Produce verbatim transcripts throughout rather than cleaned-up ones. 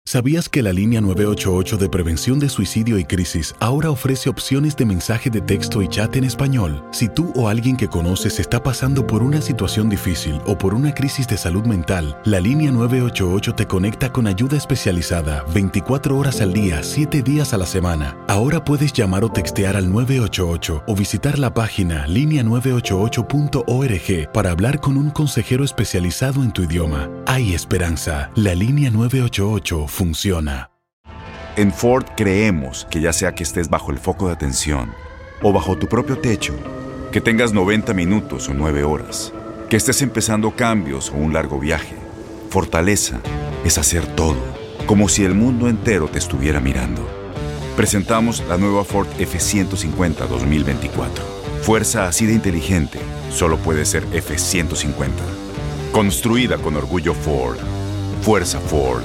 ¿Sabías que la línea nueve ocho ocho de prevención de suicidio y crisis ahora ofrece opciones de mensaje de texto y chat en español? Si tú o alguien que conoces está pasando por una situación difícil o por una crisis de salud mental, la línea nueve ocho ocho te conecta con ayuda especializada veinticuatro horas al día, siete días a la semana. Ahora puedes llamar o textear al nueve ocho ocho o visitar la página línea nueve ocho ocho punto org para hablar con un consejero especializado en tu idioma. Hay esperanza. La línea nueve ocho ocho funciona. En Ford creemos que ya sea que estés bajo el foco de atención o bajo tu propio techo, que tengas noventa minutos o nueve horas, que estés empezando cambios o un largo viaje, fortaleza es hacer todo, como si el mundo entero te estuviera mirando. Presentamos la nueva Ford F ciento cincuenta dos mil veinticuatro. Fuerza así de inteligente solo puede ser F ciento cincuenta. Construida con orgullo Ford. Fuerza Ford.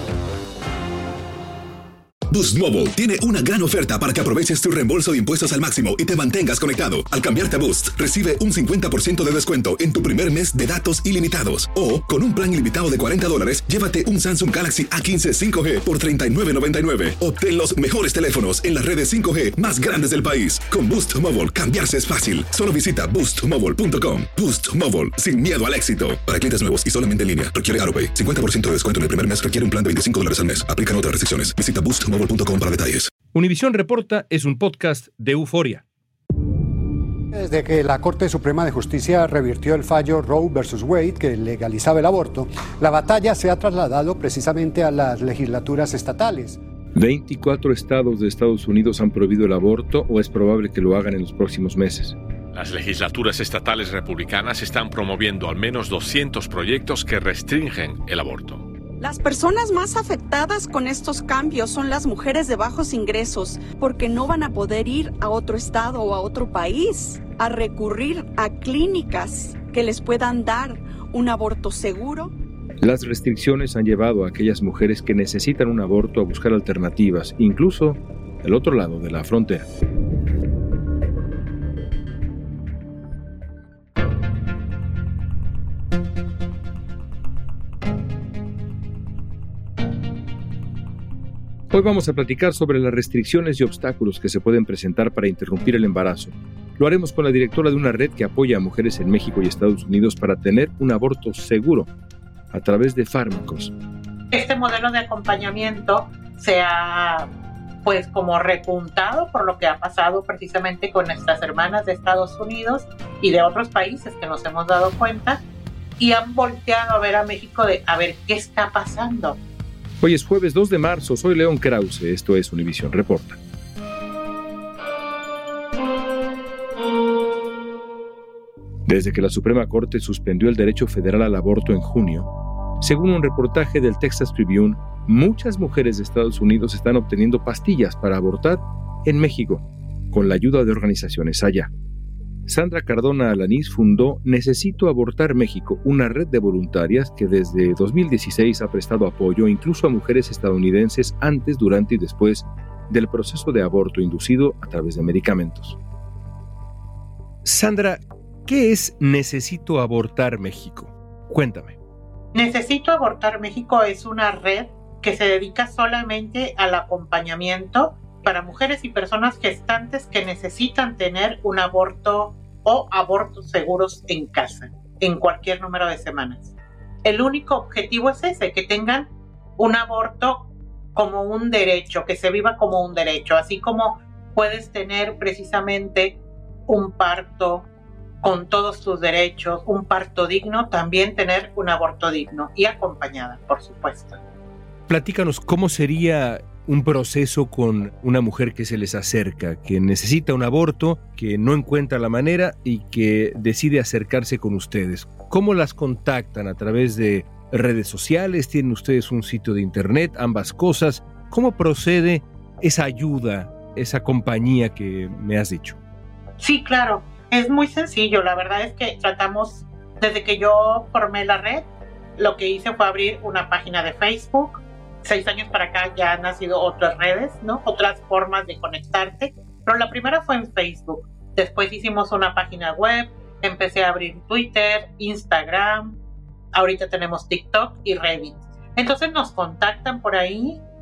Boost Mobile tiene una gran oferta para que aproveches tu reembolso de impuestos al máximo y te mantengas conectado. Al cambiarte a Boost, recibe un cincuenta por ciento de descuento en tu primer mes de datos ilimitados. O, con un plan ilimitado de cuarenta dólares, llévate un Samsung Galaxy A quince cinco G por treinta y nueve noventa y nueve. Obtén los mejores teléfonos en las redes cinco G más grandes del país. Con Boost Mobile, cambiarse es fácil. Solo visita boost mobile punto com. Boost Mobile, sin miedo al éxito. Para clientes nuevos y solamente en línea, requiere AutoPay. cincuenta por ciento de descuento en el primer mes requiere un plan de veinticinco dólares al mes. Aplican otras restricciones. Visita boost mobile punto com para detalles. Univisión Reporta es un podcast de Euforia. Desde que la Corte Suprema de Justicia revirtió el fallo Roe versus Wade, que legalizaba el aborto, la batalla se ha trasladado precisamente a las legislaturas estatales. veinticuatro estados de Estados Unidos han prohibido el aborto o es probable que lo hagan en los próximos meses. Las legislaturas estatales republicanas están promoviendo al menos doscientos proyectos que restringen el aborto. Las personas más afectadas con estos cambios son las mujeres de bajos ingresos, porque no van a poder ir a otro estado o a otro país a recurrir a clínicas que les puedan dar un aborto seguro. Las restricciones han llevado a aquellas mujeres que necesitan un aborto a buscar alternativas, incluso del otro lado de la frontera. Hoy vamos a platicar sobre las restricciones y obstáculos que se pueden presentar para interrumpir el embarazo. Lo haremos con la directora de una red que apoya a mujeres en México y Estados Unidos para tener un aborto seguro a través de fármacos. Este modelo de acompañamiento se ha pues como repuntado por lo que ha pasado precisamente con nuestras hermanas de Estados Unidos y de otros países que nos hemos dado cuenta y han volteado a ver a México de a ver qué está pasando. Hoy es jueves dos de marzo, soy León Krause, esto es Univisión Reporta. Desde que la Suprema Corte suspendió el derecho federal al aborto en junio, según un reportaje del Texas Tribune, muchas mujeres de Estados Unidos están obteniendo pastillas para abortar en México, con la ayuda de organizaciones allá. Sandra Cardona Alanís fundó Necesito Abortar México, una red de voluntarias que desde dos mil dieciséis ha prestado apoyo incluso a mujeres estadounidenses antes, durante y después del proceso de aborto inducido a través de medicamentos. Sandra, ¿qué es Necesito Abortar México? Cuéntame. Necesito Abortar México es una red que se dedica solamente al acompañamiento para mujeres y personas gestantes que necesitan tener un aborto o abortos seguros en casa, en cualquier número de semanas. El único objetivo es ese, que tengan un aborto como un derecho, que se viva como un derecho, así como puedes tener precisamente un parto con todos tus derechos, un parto digno, también tener un aborto digno y acompañada, por supuesto. Platícanos, ¿cómo sería un proceso con una mujer que se les acerca, que necesita un aborto, que no encuentra la manera y que decide acercarse con ustedes? ¿Cómo las contactan? ¿A través de redes sociales? ¿Tienen ustedes un sitio de internet? Ambas cosas. ¿Cómo procede esa ayuda, esa compañía que me has dicho? Sí, claro. Es muy sencillo. La verdad es que tratamos, desde que yo formé la red, lo que hice fue abrir una página de Facebook. Seis años para acá ya han nacido otras redes, ¿no? Otras formas de conectarte. Pero la primera fue en Facebook. Después hicimos una página web. Empecé a abrir Twitter, Instagram. Ahorita tenemos TikTok y Reddit. Entonces nos contactan por ahí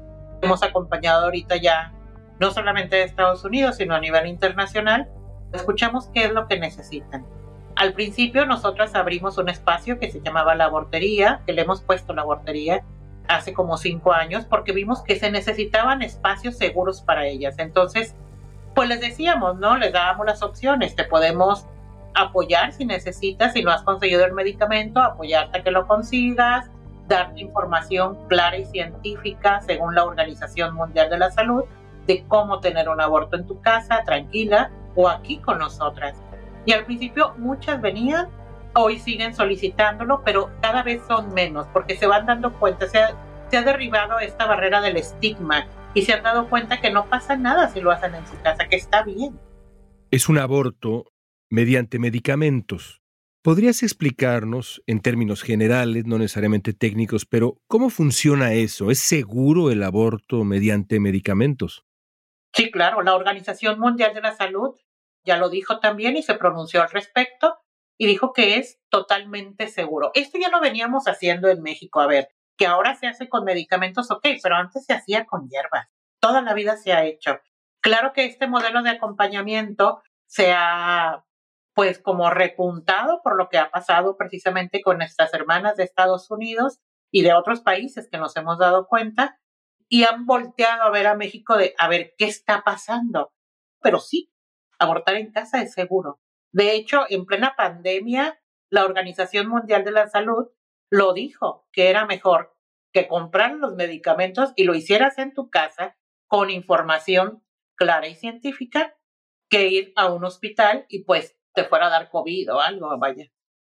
hemos acompañado ahorita ya, no solamente de Estados Unidos, sino a nivel internacional, escuchamos qué es lo que necesitan. Al principio nosotras abrimos un espacio que se llamaba La Abortería, que le hemos puesto La Abortería hace como cinco años, porque vimos que se necesitaban espacios seguros para ellas. Entonces, pues les decíamos, ¿no? Les dábamos las opciones, te podemos apoyar si necesitas, si no has conseguido el medicamento, apoyarte a que lo consigas, darte información clara y científica según la Organización Mundial de la Salud de cómo tener un aborto en tu casa, tranquila, o aquí con nosotras. Y al principio muchas venían, hoy siguen solicitándolo, pero cada vez son menos, porque se van dando cuenta, se ha, se ha derribado esta barrera del estigma y se han dado cuenta que no pasa nada si lo hacen en su casa, que está bien. Es un aborto mediante medicamentos. ¿Podrías explicarnos, en términos generales, no necesariamente técnicos, pero cómo funciona eso? ¿Es seguro el aborto mediante medicamentos? Sí, claro. La Organización Mundial de la Salud ya lo dijo también y se pronunció al respecto y dijo que es totalmente seguro. Esto ya lo veníamos haciendo en México. A ver, que ahora se hace con medicamentos, ok, pero antes se hacía con hierbas. Toda la vida se ha hecho. Claro que este modelo de acompañamiento se ha, pues, como repuntado por lo que ha pasado precisamente con nuestras hermanas de Estados Unidos y de otros países que nos hemos dado cuenta y han volteado a ver a México de, a ver, ¿qué está pasando? Pero sí, abortar en casa es seguro. De hecho, en plena pandemia, la Organización Mundial de la Salud lo dijo, que era mejor que comprar los medicamentos y lo hicieras en tu casa con información clara y científica que ir a un hospital y pues te fuera a dar COVID o algo, vaya.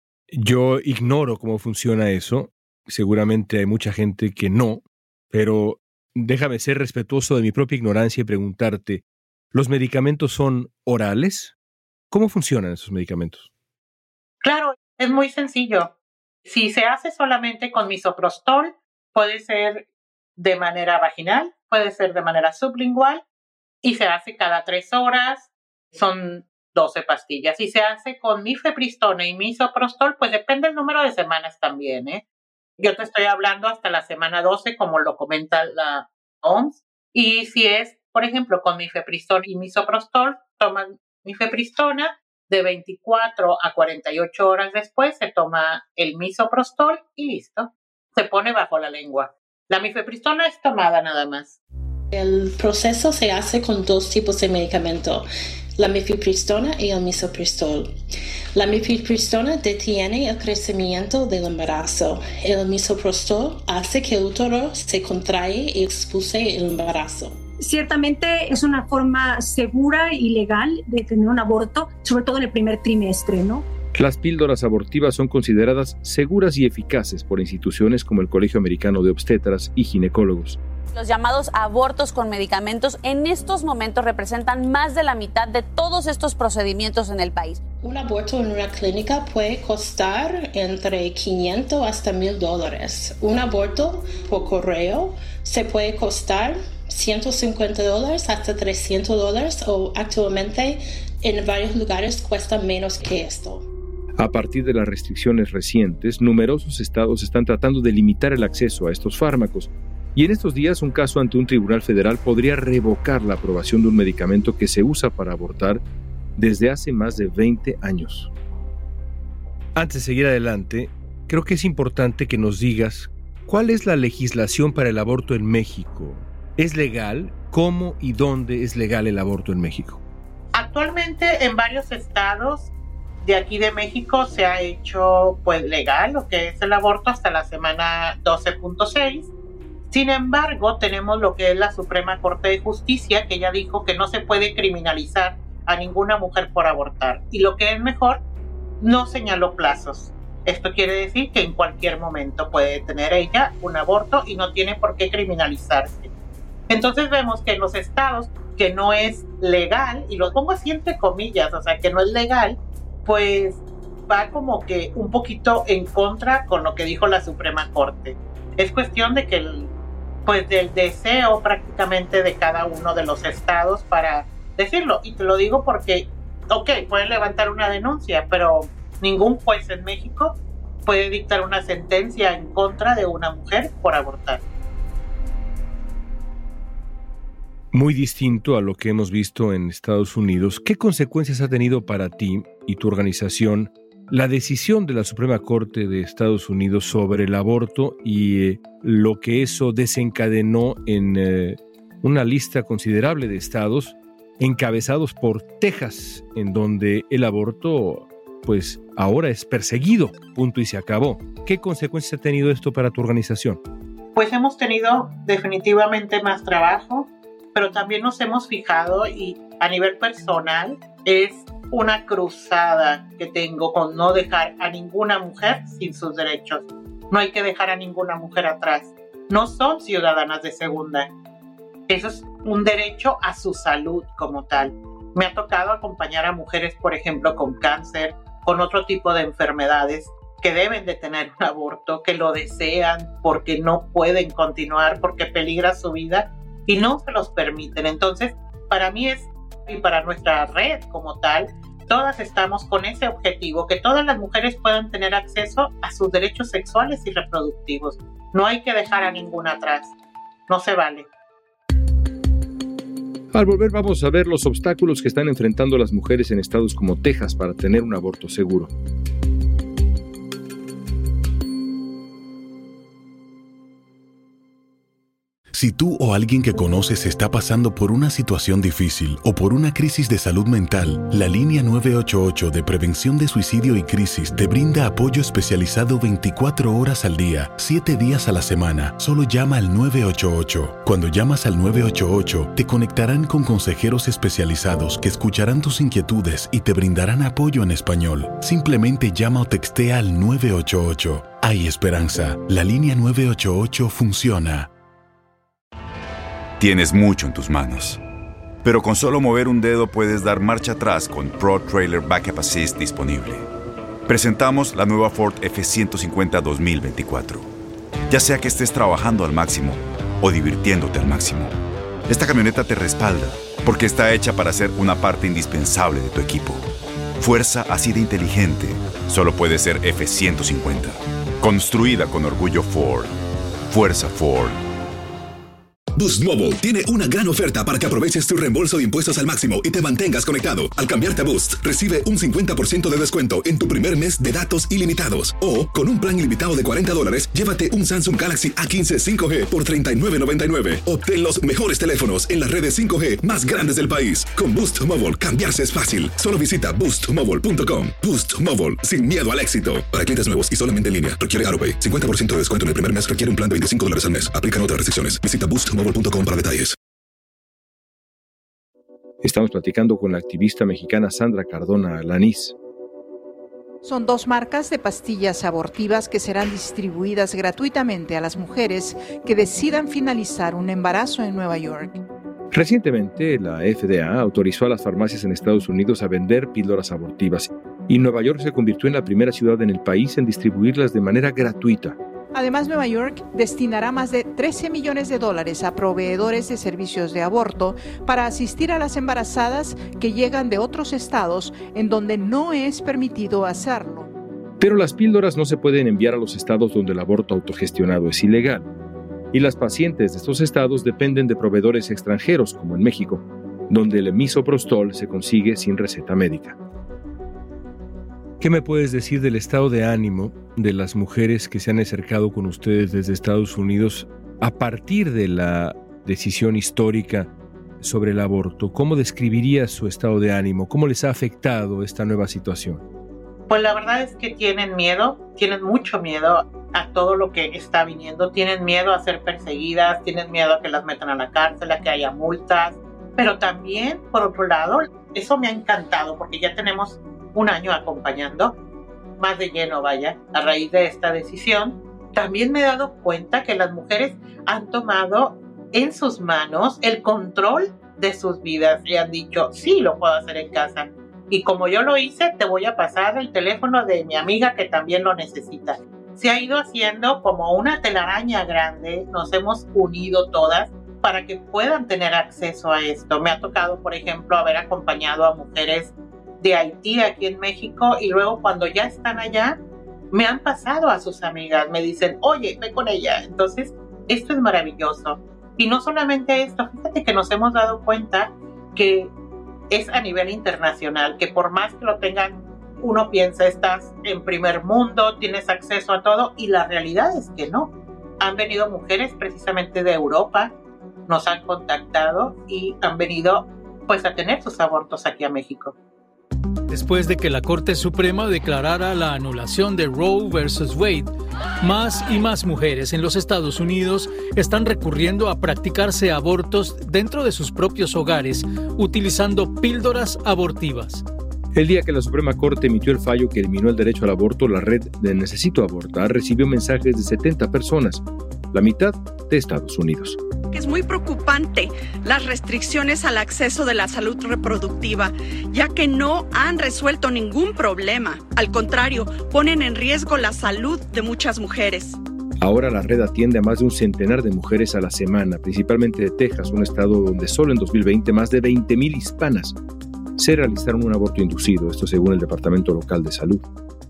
Yo ignoro cómo funciona eso. Seguramente hay mucha gente que no, pero déjame ser respetuoso de mi propia ignorancia y preguntarte, ¿los medicamentos son orales? ¿Cómo funcionan esos medicamentos? Claro, es muy sencillo. Si se hace solamente con misoprostol, puede ser de manera vaginal, puede ser de manera sublingual y se hace cada tres horas, son doce pastillas. Si se hace con mifepristona y misoprostol, pues depende del número de semanas también, ¿eh? Yo te estoy hablando hasta la semana doce, como lo comenta la O M S. Y si es, por ejemplo, con mifepristona y misoprostol, toman mifepristona, de veinticuatro a cuarenta y ocho horas después se toma el misoprostol y listo. Se pone bajo la lengua. La mifepristona es tomada nada más. El proceso se hace con dos tipos de medicamento, la mifepristona y el misoprostol. La mifepristona detiene el crecimiento del embarazo. El misoprostol hace que el útero se contrae y expulse el embarazo. Ciertamente es una forma segura y legal de tener un aborto, sobre todo en el primer trimestre, ¿no? Las píldoras abortivas son consideradas seguras y eficaces por instituciones como el Colegio Americano de Obstetras y Ginecólogos. Los llamados abortos con medicamentos en estos momentos representan más de la mitad de todos estos procedimientos en el país. Un aborto en una clínica puede costar entre quinientos hasta mil dólares. Un aborto por correo se puede costar ciento cincuenta dólares hasta trescientos dólares o actualmente en varios lugares cuesta menos que esto. A partir de las restricciones recientes, numerosos estados están tratando de limitar el acceso a estos fármacos. Y en estos días, un caso ante un tribunal federal podría revocar la aprobación de un medicamento que se usa para abortar desde hace más de veinte años. Antes de seguir adelante, creo que es importante que nos digas cuál es la legislación para el aborto en México. ¿Es legal? ¿Cómo y dónde es legal el aborto en México? Actualmente en varios estados de aquí de México se ha hecho pues legal lo que es el aborto hasta la semana doce punto seis. Sin embargo, tenemos lo que es la Suprema Corte de Justicia, que ya dijo que no se puede criminalizar a ninguna mujer por abortar. Y lo que es mejor, no señaló plazos. Esto quiere decir que en cualquier momento puede tener ella un aborto y no tiene por qué criminalizarse. Entonces vemos que en los estados que no es legal, y lo pongo así entre comillas, o sea, que no es legal, pues va como que un poquito en contra con lo que dijo la Suprema Corte. Es cuestión de que el pues del deseo prácticamente de cada uno de los estados para decirlo. Y te lo digo porque, ok, pueden levantar una denuncia, pero ningún juez en México puede dictar una sentencia en contra de una mujer por abortar. muy distinto a lo que hemos visto en Estados Unidos. ¿Qué consecuencias ha tenido para ti y tu organización la decisión de la Suprema Corte de Estados Unidos sobre el aborto y eh, lo que eso desencadenó en eh, una lista considerable de estados encabezados por Texas, en donde el aborto pues ahora es perseguido, punto y se acabó? ¿Qué consecuencias ha tenido esto para tu organización? Pues hemos tenido definitivamente más trabajo, pero también nos hemos fijado, y a nivel personal es una cruzada que tengo con no dejar a ninguna mujer sin sus derechos. No hay que dejar a ninguna mujer atrás. No son ciudadanas de segunda. Eso es un derecho a su salud como tal. Me ha tocado acompañar a mujeres, por ejemplo, con cáncer, con otro tipo de enfermedades, que deben de tener un aborto, que lo desean porque no pueden continuar, porque peligra su vida y no se los permiten. Entonces, para mí es, y para nuestra red como tal, todas estamos con ese objetivo, que todas las mujeres puedan tener acceso a sus derechos sexuales y reproductivos. No hay que dejar a ninguna atrás. No se vale. Al volver vamos a ver los obstáculos que están enfrentando las mujeres en estados como Texas para tener un aborto seguro. Si tú o alguien que conoces está pasando por una situación difícil o por una crisis de salud mental, la línea nueve ocho ocho de Prevención de Suicidio y Crisis te brinda apoyo especializado veinticuatro horas al día, siete días a la semana. Solo llama al nueve ocho ocho. Cuando llamas al nueve ocho ocho, te conectarán con consejeros especializados que escucharán tus inquietudes y te brindarán apoyo en español. Simplemente llama o textea al nueve ocho ocho. Hay esperanza. La línea nueve ocho ocho funciona. Tienes mucho en tus manos, pero con solo mover un dedo puedes dar marcha atrás con Pro Trailer Backup Assist disponible. Presentamos la nueva Ford F ciento cincuenta dos mil veinticuatro. Ya sea que estés trabajando al máximo o divirtiéndote al máximo, esta camioneta te respalda porque está hecha para ser una parte indispensable de tu equipo. Fuerza así de inteligente solo puede ser F ciento cincuenta. Construida con orgullo Ford. Fuerza Ford. Boost Mobile tiene una gran oferta para que aproveches tu reembolso de impuestos al máximo y te mantengas conectado. Al cambiarte a Boost, recibe un cincuenta por ciento de descuento en tu primer mes de datos ilimitados. O, con un plan ilimitado de cuarenta dólares, llévate un Samsung Galaxy A quince cinco G por treinta y nueve noventa y nueve. Obtén los mejores teléfonos en las redes cinco G más grandes del país. Con Boost Mobile, cambiarse es fácil. Solo visita boost mobile punto com. Boost Mobile, sin miedo al éxito. Para clientes nuevos y solamente en línea, requiere AutoPay. cincuenta por ciento de descuento en el primer mes requiere un plan de veinticinco dólares al mes. Aplican otras restricciones. Visita boost mobile punto com para detalles. Estamos platicando con la activista mexicana Sandra Cardona Alanís. Son dos marcas de pastillas abortivas que serán distribuidas gratuitamente a las mujeres que decidan finalizar un embarazo en Nueva York. Recientemente, la F D A autorizó a las farmacias en Estados Unidos a vender píldoras abortivas y Nueva York se convirtió en la primera ciudad en el país en distribuirlas de manera gratuita. Además, Nueva York destinará más de trece millones de dólares a proveedores de servicios de aborto para asistir a las embarazadas que llegan de otros estados en donde no es permitido hacerlo. Pero las píldoras no se pueden enviar a los estados donde el aborto autogestionado es ilegal. Y las pacientes de estos estados dependen de proveedores extranjeros, como en México, donde el misoprostol se consigue sin receta médica. ¿Qué me puedes decir del estado de ánimo de las mujeres que se han acercado con ustedes desde Estados Unidos a partir de la decisión histórica sobre el aborto? ¿Cómo describirías su estado de ánimo? ¿Cómo les ha afectado esta nueva situación? Pues la verdad es que tienen miedo, tienen mucho miedo a todo lo que está viniendo, tienen miedo a ser perseguidas, tienen miedo a que las metan a la cárcel, a que haya multas, pero también, por otro lado, eso me ha encantado porque ya tenemos un año acompañando, más de lleno vaya, a raíz de esta decisión. También me he dado cuenta que las mujeres han tomado en sus manos el control de sus vidas y han dicho, sí, lo puedo hacer en casa. Y como yo lo hice, te voy a pasar el teléfono de mi amiga que también lo necesita. Se ha ido haciendo como una telaraña grande, nos hemos unido todas para que puedan tener acceso a esto. Me ha tocado, por ejemplo, haber acompañado a mujeres de Haití aquí en México y luego cuando ya están allá me han pasado a sus amigas, me dicen, oye, ve con ella. Entonces, esto es maravilloso Y no solamente esto, fíjate que nos hemos dado cuenta que es a nivel internacional, que por más que lo tengan, uno piensa, estás en primer mundo, tienes acceso a todo, y la realidad es que no. Han venido mujeres precisamente de Europa, nos han contactado y han venido pues a tener sus abortos aquí a México. Después de que la Corte Suprema declarara la anulación de Roe versus Wade, más y más mujeres en los Estados Unidos están recurriendo a practicarse abortos dentro de sus propios hogares, utilizando píldoras abortivas. El día que la Suprema Corte emitió el fallo que eliminó el derecho al aborto, la red de Necesito Abortar recibió mensajes de setenta personas, la mitad de Estados Unidos. Es muy preocupante las restricciones al acceso de la salud reproductiva, ya que no han resuelto ningún problema. Al contrario, ponen en riesgo la salud de muchas mujeres. Ahora la red atiende a más de un centenar de mujeres a la semana, principalmente de Texas, un estado donde solo en dos mil veinte más de veinte mil hispanas se realizaron un aborto inducido, esto según el Departamento Local de Salud.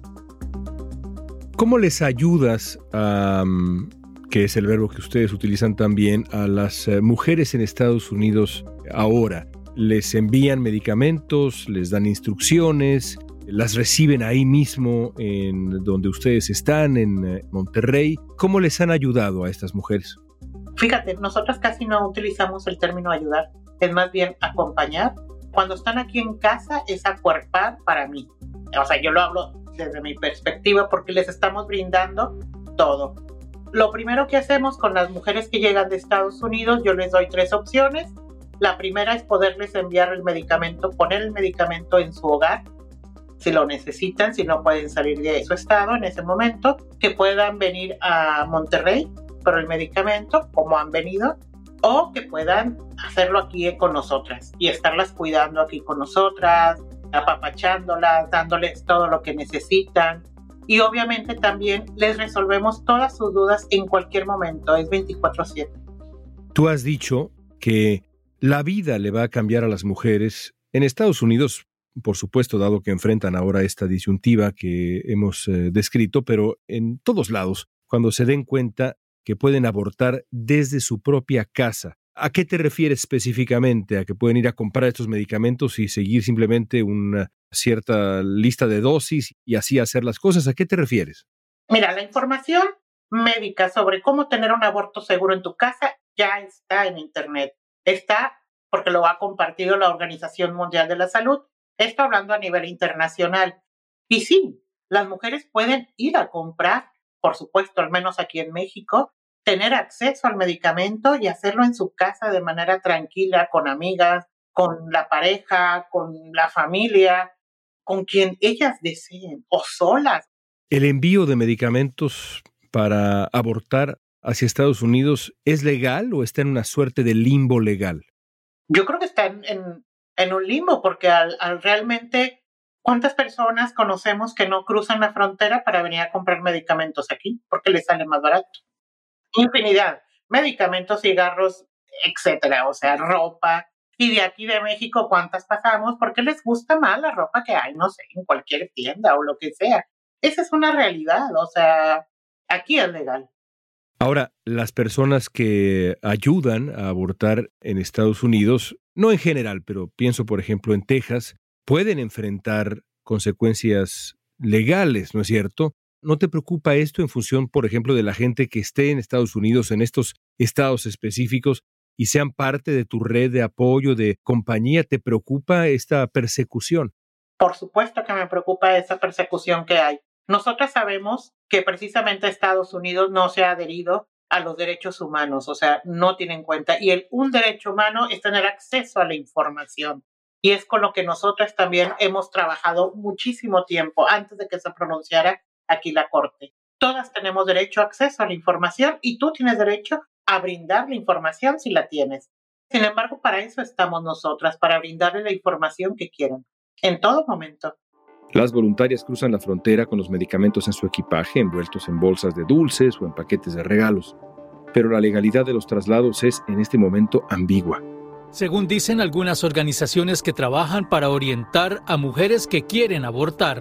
¿Cómo les ayudas a... Um... que es el verbo que ustedes utilizan también, a las mujeres en Estados Unidos ahora? ¿Les envían medicamentos, les dan instrucciones, las reciben ahí mismo en donde ustedes están, en Monterrey? ¿Cómo les han ayudado a estas mujeres? Fíjate, nosotros casi no utilizamos el término ayudar, es más bien acompañar. Cuando están aquí en casa es acuerpar para mí. O sea, yo lo hablo desde mi perspectiva porque les estamos brindando todo. Lo primero que hacemos con las mujeres que llegan de Estados Unidos, yo les doy tres opciones. La primera es poderles enviar el medicamento, poner el medicamento en su hogar, si lo necesitan, si no pueden salir de su estado en ese momento, que puedan venir a Monterrey por el medicamento, como han venido, o que puedan hacerlo aquí con nosotras y estarlas cuidando aquí con nosotras, apapachándolas, dándoles todo lo que necesitan. Y obviamente también les resolvemos todas sus dudas en cualquier momento, es veinticuatro siete. Tú has dicho que la vida le va a cambiar a las mujeres en Estados Unidos, por supuesto, dado que enfrentan ahora esta disyuntiva que hemos eh, descrito, pero en todos lados, cuando se den cuenta que pueden abortar desde su propia casa. ¿A qué te refieres específicamente? ¿A que pueden ir a comprar estos medicamentos y seguir simplemente una cierta lista de dosis y así hacer las cosas? ¿A qué te refieres? Mira, la información médica sobre cómo tener un aborto seguro en tu casa ya está en Internet. Está porque lo ha compartido la Organización Mundial de la Salud. Esto hablando a nivel internacional. Y sí, las mujeres pueden ir a comprar, por supuesto, al menos aquí en México, tener acceso al medicamento y hacerlo en su casa de manera tranquila, con amigas, con la pareja, con la familia, con quien ellas deseen, o solas. ¿El envío de medicamentos para abortar hacia Estados Unidos es legal o está en una suerte de limbo legal? Yo creo que está en, en, en un limbo, porque al, al realmente, ¿cuántas personas conocemos que no cruzan la frontera para venir a comprar medicamentos aquí? Porque les sale más barato. Infinidad. Medicamentos, cigarros, etcétera. O sea, ropa. Y de aquí de México, ¿cuántas pasamos? Porque les gusta más la ropa que hay, no sé, en cualquier tienda o lo que sea. Esa es una realidad. O sea, aquí es legal. Ahora, las personas que ayudan a abortar en Estados Unidos, no en general, pero pienso, por ejemplo, en Texas, pueden enfrentar consecuencias legales, ¿no es cierto? ¿No te preocupa esto en función, por ejemplo, de la gente que esté en Estados Unidos, en estos estados específicos, y sean parte de tu red de apoyo, de compañía? ¿Te preocupa esta persecución? Por supuesto que me preocupa esa persecución que hay. Nosotras sabemos que precisamente Estados Unidos no se ha adherido a los derechos humanos, o sea, no tiene en cuenta. Y el, un derecho humano es tener acceso a la información. Y es con lo que nosotras también hemos trabajado muchísimo tiempo antes de que se pronunciara aquí la Corte. Todas tenemos derecho a acceso a la información y tú tienes derecho a brindar la información si la tienes. Sin embargo, para eso estamos nosotras, para brindarle la información que quieran, en todo momento. Las voluntarias cruzan la frontera con los medicamentos en su equipaje, envueltos en bolsas de dulces o en paquetes de regalos. Pero la legalidad de los traslados es, en este momento, ambigua. Según dicen algunas organizaciones que trabajan para orientar a mujeres que quieren abortar,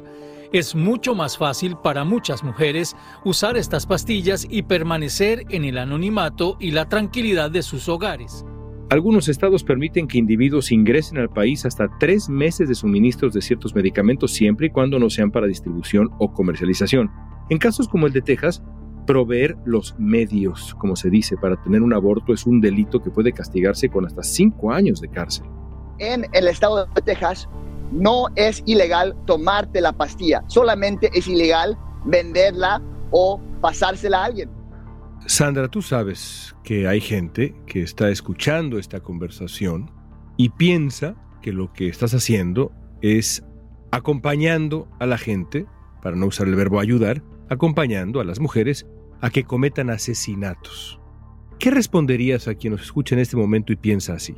es mucho más fácil para muchas mujeres usar estas pastillas y permanecer en el anonimato y la tranquilidad de sus hogares. Algunos estados permiten que individuos ingresen al país hasta tres meses de suministros de ciertos medicamentos siempre y cuando no sean para distribución o comercialización. En casos como el de Texas, proveer los medios, como se dice, para tener un aborto es un delito que puede castigarse con hasta cinco años de cárcel. En el estado de Texas no es ilegal tomarte la pastilla, solamente es ilegal venderla o pasársela a alguien. Sandra, tú sabes que hay gente que está escuchando esta conversación y piensa que lo que estás haciendo es acompañando a la gente, para no usar el verbo ayudar, acompañando a las mujeres a que cometan asesinatos. ¿Qué responderías a quien nos escucha en este momento y piensa así?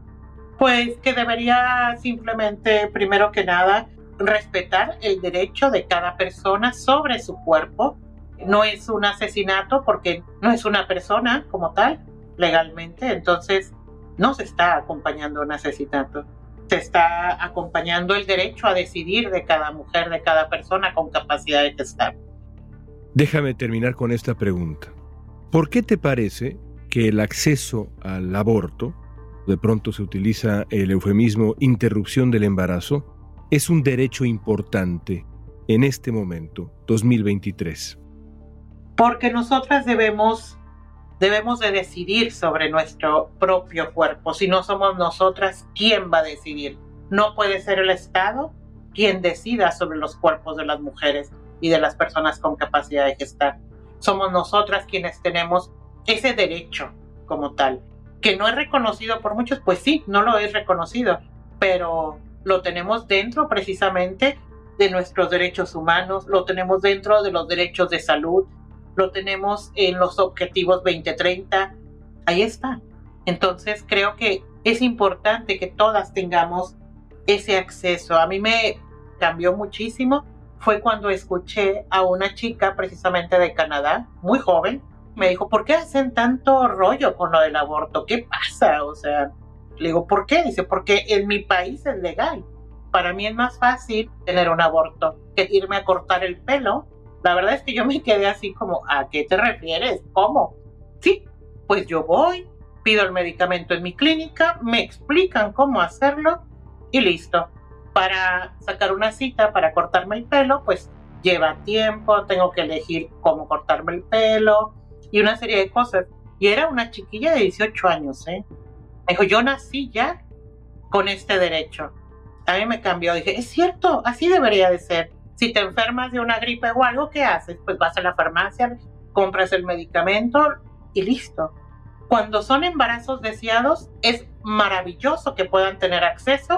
Pues que debería simplemente, primero que nada, respetar el derecho de cada persona sobre su cuerpo. No es un asesinato porque no es una persona como tal, legalmente, entonces no se está acompañando un asesinato. Se está acompañando el derecho a decidir de cada mujer, de cada persona con capacidad de gestar. Déjame terminar con esta pregunta. ¿Por qué te parece que el acceso al aborto, de pronto se utiliza el eufemismo interrupción del embarazo, es un derecho importante en este momento, dos mil veintitrés? Porque nosotras debemos, debemos de decidir sobre nuestro propio cuerpo. Si no somos nosotras, ¿quién va a decidir? No puede ser el Estado quien decida sobre los cuerpos de las mujeres y de las personas con capacidad de gestar. Somos nosotras quienes tenemos ese derecho como tal, que no es reconocido por muchos. Pues sí, no lo es reconocido, pero lo tenemos dentro precisamente de nuestros derechos humanos, lo tenemos dentro de los derechos de salud, lo tenemos en los objetivos veinte treinta, ahí está. Entonces creo que es importante que todas tengamos ese acceso. A mí me cambió muchísimo, fue cuando escuché a una chica precisamente de Canadá, muy joven, me dijo, ¿por qué hacen tanto rollo con lo del aborto? ¿Qué pasa? O sea, le digo, ¿por qué? Dice, porque en mi país es legal. Para mí es más fácil tener un aborto que irme a cortar el pelo. La verdad es que yo me quedé así como, ¿a qué te refieres? ¿Cómo? Sí, pues yo voy, pido el medicamento en mi clínica, me explican cómo hacerlo y listo. Para sacar una cita para cortarme el pelo, pues lleva tiempo, tengo que elegir cómo cortarme el pelo y una serie de cosas. Y era una chiquilla de dieciocho años, ¿eh? Me dijo, yo nací ya con este derecho. A mí me cambió, dije, es cierto, así debería de ser. Si te enfermas de una gripe o algo, ¿qué haces? Pues vas a la farmacia, compras el medicamento y listo. Cuando son embarazos deseados, es maravilloso que puedan tener acceso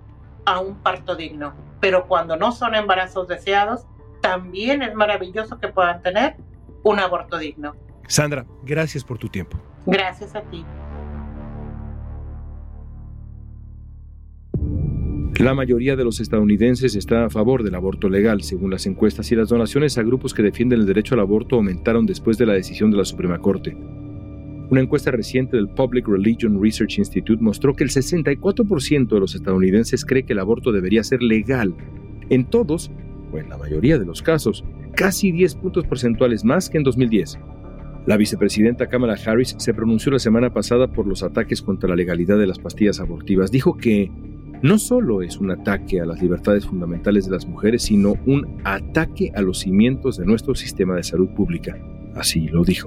a un parto digno. Pero cuando no son embarazos deseados, también es maravilloso que puedan tener un aborto digno. Sandra, gracias por tu tiempo. Gracias a ti. La mayoría de los estadounidenses está a favor del aborto legal, según las encuestas, y las donaciones a grupos que defienden el derecho al aborto aumentaron después de la decisión de la Suprema Corte. Una encuesta reciente del Public Religion Research Institute mostró que el sesenta y cuatro por ciento de los estadounidenses cree que el aborto debería ser legal. En todos, o en la mayoría de los casos, casi diez puntos porcentuales más que en dos mil diez. La vicepresidenta Kamala Harris se pronunció la semana pasada por los ataques contra la legalidad de las pastillas abortivas. Dijo que no solo es un ataque a las libertades fundamentales de las mujeres, sino un ataque a los cimientos de nuestro sistema de salud pública. Así lo dijo.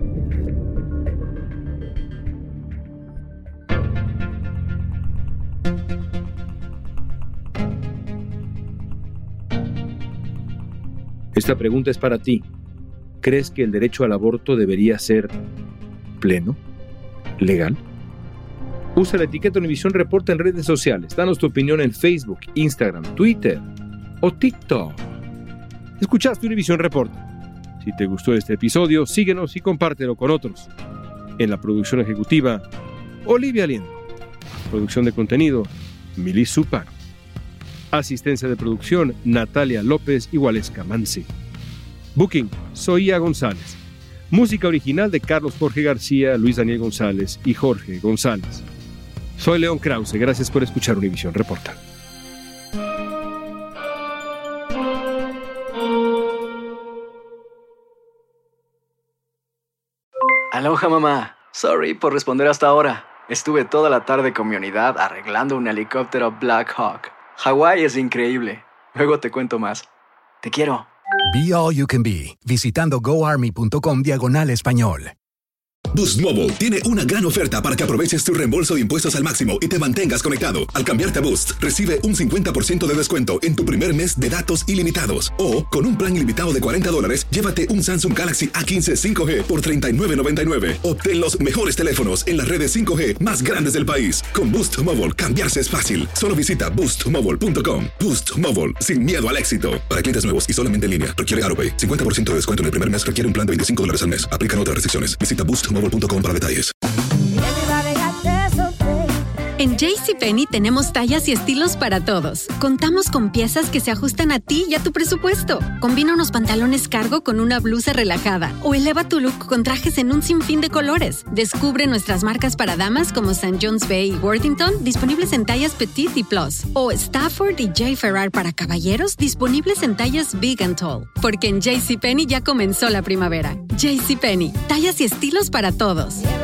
Esta pregunta es para ti. ¿Crees que el derecho al aborto debería ser pleno? ¿Legal? Usa la etiqueta Univisión Reporta en redes sociales. Danos tu opinión en Facebook, Instagram, Twitter o TikTok. Escuchaste Univisión Reporta. Si te gustó este episodio, síguenos y compártelo con otros. En la producción ejecutiva, Olivia Liendo. Producción de contenido, Mili Supano. Asistencia de producción, Natalia López y Waleska Mansi. Booking, Zoía González. Música original de Carlos Jorge García, Luis Daniel González y Jorge González. Soy León Krause, gracias por escuchar Univisión Reporta. Aloha, mamá. Sorry por responder hasta ahora. Estuve toda la tarde con mi unidad arreglando un helicóptero Black Hawk. Hawái es increíble. Luego te cuento más. Te quiero. Be All You Can Be, visitando goarmy.com diagonal español. Boost Mobile tiene una gran oferta para que aproveches tu reembolso de impuestos al máximo y te mantengas conectado. Al cambiarte a Boost, recibe un cincuenta por ciento de descuento en tu primer mes de datos ilimitados. O, con un plan ilimitado de cuarenta dólares, llévate un Samsung Galaxy A quince cinco G por treinta y nueve noventa y nueve. Obtén los mejores teléfonos en las redes cinco G más grandes del país. Con Boost Mobile, cambiarse es fácil. Solo visita boost mobile punto com. Boost Mobile, sin miedo al éxito. Para clientes nuevos y solamente en línea, requiere AutoPay. cincuenta por ciento de descuento en el primer mes requiere un plan de veinticinco dólares al mes. Aplican otras restricciones. Visita boost mobile punto com para detalles. En JCPenney tenemos tallas y estilos para todos. Contamos con piezas que se ajustan a ti y a tu presupuesto. Combina unos pantalones cargo con una blusa relajada o eleva tu look con trajes en un sinfín de colores. Descubre nuestras marcas para damas como Saint John's Bay y Worthington, disponibles en tallas Petite y Plus. O Stafford y J. Ferrar para caballeros, disponibles en tallas Big and Tall. Porque en JCPenney ya comenzó la primavera. JCPenney, tallas y estilos para todos.